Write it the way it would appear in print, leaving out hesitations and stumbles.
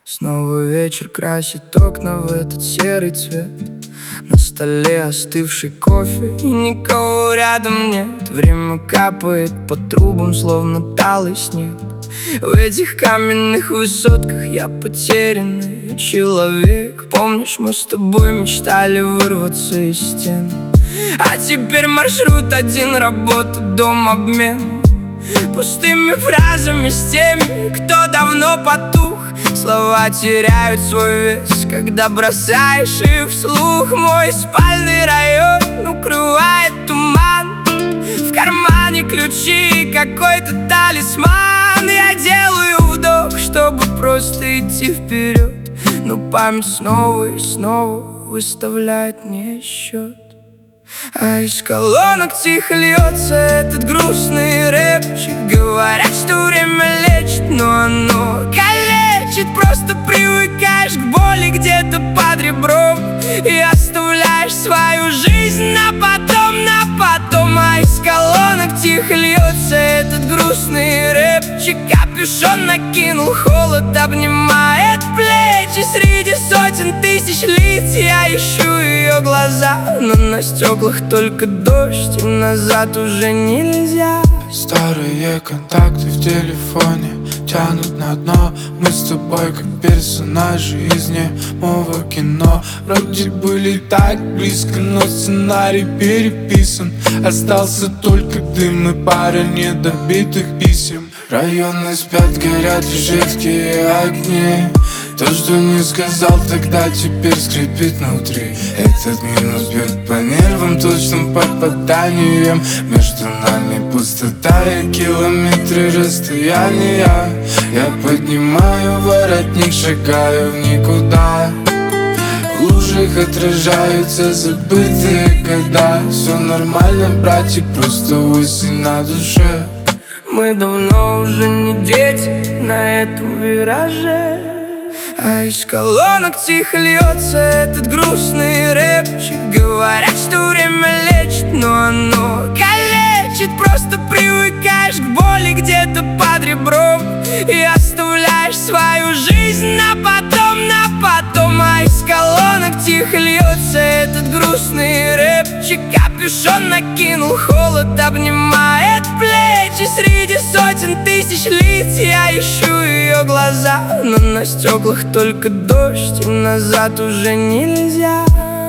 Снова вечер красит окна в этот серый цвет. На столе остывший кофе и никого рядом нет. Время капает по трубам, словно талый снег. В этих каменных высотках я потерянный человек. Помнишь, мы с тобой мечтали вырваться из стен? А теперь маршрут один: работа, дом, обмен. Пустыми фразами с теми, кто давно потух. Слова теряют свой вес, когда бросаешь их вслух. Мой спальный район укрывает туман. В кармане ключи, какой-то талисман. Я делаю вдох, чтобы просто идти вперед, но память снова и снова выставляет мне счет. А из колонок тихо льется этот грустный рэпчик. Говорят, что время лечит, но оно калечит. Просто привыкаешь к боли где-то под ребром и оставляешь свою жизнь на потом, на потом. А из колонок тихо льется этот грустный рэпчик. Капюшон накинул, холод обнимает плечи. Среди сотен тысяч лиц я ищу ее глаза, но на стеклах только дождь, и назад уже нельзя. Старые контакты в телефоне тянут на дно. Мы с тобой как персонажи из немого кино. Вроде были так близко, но сценарий переписан. Остался только дым и пара недобитых писем. Районы спят, горят лишь редкие огни. То, что не сказал тогда, теперь скрипит внутри. Этот минус бьет по нервам точным попаданием. Между нами пустота и километры расстояния. Я поднимаю воротник, шагаю в никуда. В лужах отражаются забытые года. Все нормально, братик, просто осень на душе. Мы давно уже не дети на этом вираже. А из колонок тихо льется этот грустный рэпчик. Говорят, что время лечит, но оно калечит. Просто привыкаешь к боли где-то под ребром и оставляешь свою жизнь на потом, на потом. А из колонок тихо льется этот грустный рэпчик. Капюшон накинул, холод обнимает плечи. Среди сотен тысяч лиц я ищу ее глаза, но на стеклах только дождь, и назад уже нельзя.